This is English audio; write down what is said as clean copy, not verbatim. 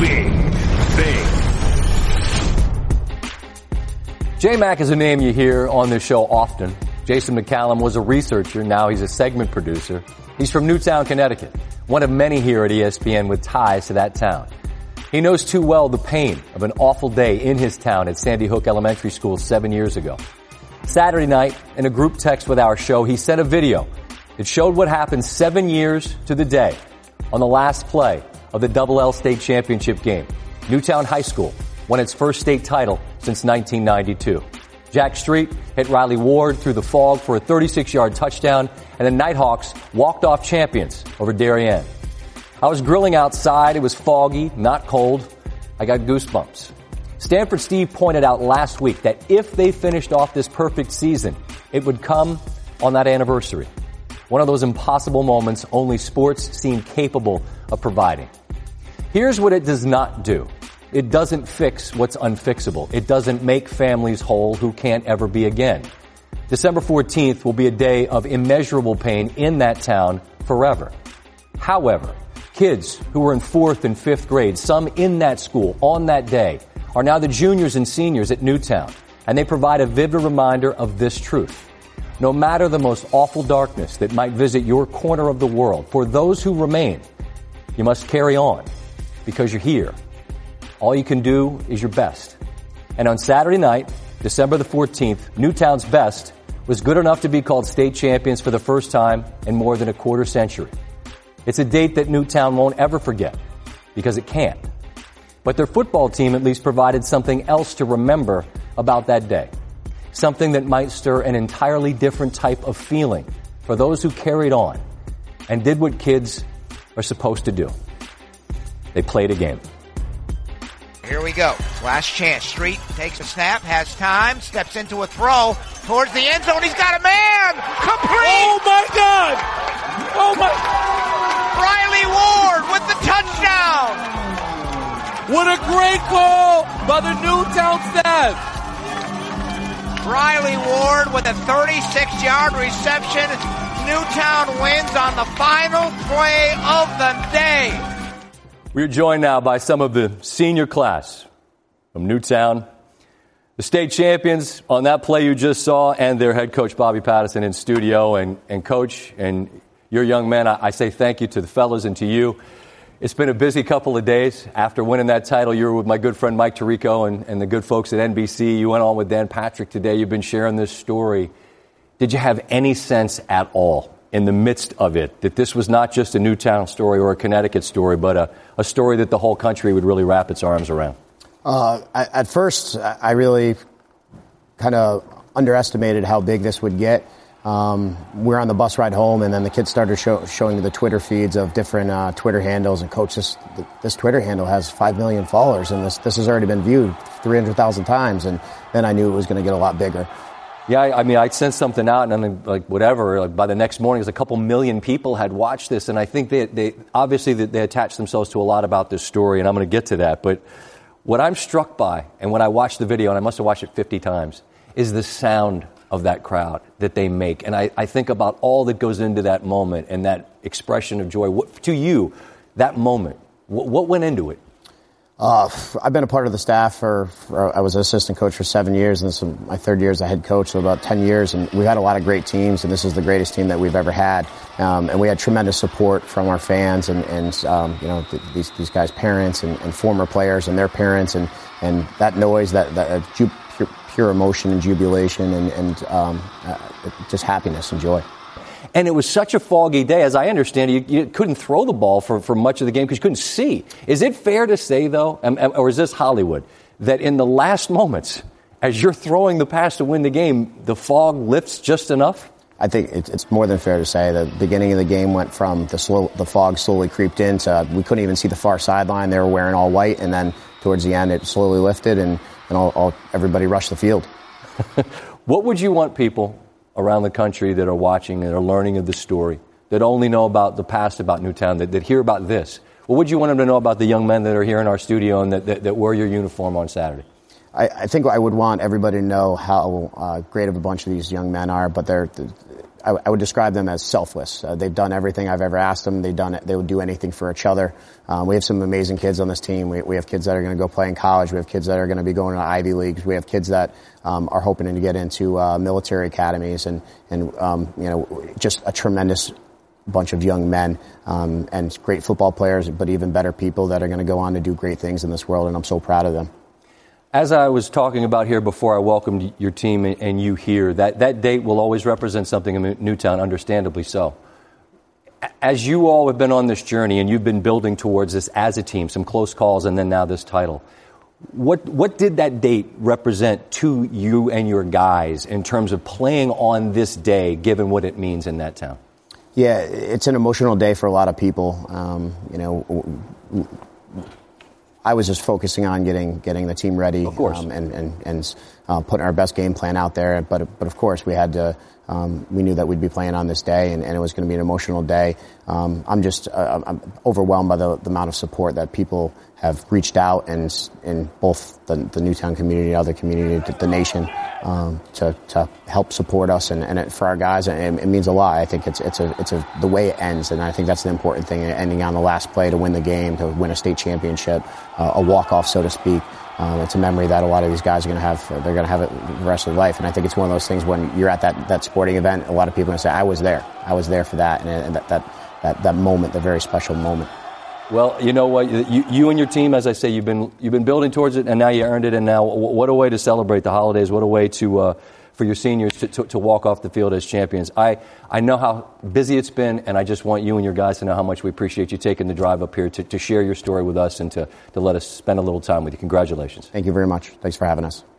J-Mac is a name you hear on this show often. Jason McCallum was a researcher. Now he's a segment producer. He's from Newtown, Connecticut, one of many here at ESPN with ties to that town. He knows too well the pain of an awful day in his town at Sandy Hook Elementary School 7 years ago. Saturday night, in a group text with our show, he sent a video that showed what happened 7 years to the day on the last play of the Double L State Championship game. Newtown High School won its first state title since 1992. Jack Street hit Riley Ward through the fog for a 36-yard touchdown, and the Nighthawks walked off champions over Darien. I was grilling outside. It was foggy, not cold. I got goosebumps. Stanford Steve pointed out last week that if they finished off this perfect season, it would come on that anniversary. One of those impossible moments only sports seem capable of providing. Here's what it does not do. It doesn't fix what's unfixable. It doesn't make families whole who can't ever be again. December 14th will be a day of immeasurable pain in that town forever. However, kids who were in 4th and 5th grade, some in that school on that day, are now the juniors and seniors at Newtown, and they provide a vivid reminder of this truth. No matter the most awful darkness that might visit your corner of the world, for those who remain, you must carry on because you're here. All you can do is your best. And on Saturday night, December the 14th, Newtown's best was good enough to be called state champions for the first time in more than a quarter century. It's a date that Newtown won't ever forget because it can't. But their football team at least provided something else to remember about that day. Something that might stir an entirely different type of feeling for those who carried on and did what kids are supposed to do. They played a game. Here we go. Last chance. Street takes a snap, has time, steps into a throw towards the end zone. He's got a man! Complete! Oh my God! Oh my! Riley Ward with the touchdown! What a great call by the Newtown staff! Riley Ward with a 36-yard reception. Newtown wins on the final play of the day. We're joined now by some of the senior class from Newtown, the state champions on that play you just saw, and their head coach, Bobby Patterson, in studio. And Coach, and your young men, I say thank you to the fellas and to you. It's been a busy couple of days. After winning that title, you were with my good friend Mike Tirico and the good folks at NBC. You went on with Dan Patrick today. You've been sharing this story. Did you have any sense at all in the midst of it that this was not just a Newtown story or a Connecticut story, but a story that the whole country would really wrap its arms around? At first, I really kind of underestimated how big this would get. We were on the bus ride home, and then the kids started showing me the Twitter feeds of different Twitter handles. And, Coach, this Twitter handle has 5 million followers, and this has already been viewed 300,000 times. And then I knew it was going to get a lot bigger. Yeah, I mean, I'd sent something out, and then, by the next morning, it was a couple million people had watched this, and I think they obviously they attached themselves to a lot about this story, and I'm going to get to that. But what I'm struck by, and when I watched the video, and I must have watched it 50 times, is the sound of that crowd that they make. And I think about all that goes into that moment and that expression of joy. To you, that moment, what went into it? I've been a part of the staff I was an assistant coach for 7 years, and this is my third year as a head coach, so about 10 years. And we've had a lot of great teams, and this is the greatest team that we've ever had. And we had tremendous support from our fans and these guys' parents and former players and their parents, and that noise, that pure emotion and jubilation and just happiness and joy. And it was such a foggy day. As I understand it, you couldn't throw the ball for much of the game because you couldn't see. Is it fair to say, though, or is this Hollywood, that in the last moments, as you're throwing the pass to win the game, the fog lifts just enough? I think it's more than fair to say. The beginning of the game went from the fog slowly creeped in to we couldn't even see the far sideline. They were wearing all white, and then towards the end it slowly lifted, and everybody rushed the field. What would you want people around the country that are watching and are learning of the story, that only know about the past about Newtown, that hear about this? What would you want them to know about the young men that are here in our studio and that wear your uniform on Saturday? I think I would want everybody to know how great of a bunch of these young men are, but I would describe them as selfless. They've done everything I've ever asked them. They would do anything for each other. We have some amazing kids on this team. We have kids that are going to go play in college. We have kids that are going to be going to Ivy Leagues. We have kids that are hoping to get into military academies, and just a tremendous bunch of young men and great football players, but even better people that are going to go on to do great things in this world, and I'm so proud of them. As I was talking about here before I welcomed your team and you here, that date will always represent something in Newtown, understandably so. As you all have been on this journey and you've been building towards this as a team, some close calls and then now this title, what did that date represent to you and your guys in terms of playing on this day, given what it means in that town? Yeah, it's an emotional day for a lot of people. I was just focusing on getting the team ready, of course, and putting our best game plan out there. But of course, we had to. We knew that we'd be playing on this day, and it was going to be an emotional day. I'm overwhelmed by the amount of support that people have reached out, and in both the Newtown community and other community, the nation, to help support us, and for our guys, it means a lot. I think it's the way it ends, and I think that's the important thing. Ending on the last play to win the game, to win a state championship, a walk-off, so to speak. It's a memory that a lot of these guys are going to have. They're going to have it the rest of their life. And I think it's one of those things when you're at that sporting event, a lot of people are going to say, I was there. I was there for that. And that moment, the very special moment. Well, you know what? You and your team, as I say, you've been building towards it, and now you earned it. And now, what a way to celebrate the holidays! What a way to for your seniors to walk off the field as champions. I know how busy it's been, and I just want you and your guys to know how much we appreciate you taking the drive up here to share your story with us and to let us spend a little time with you. Congratulations. Thank you very much. Thanks for having us.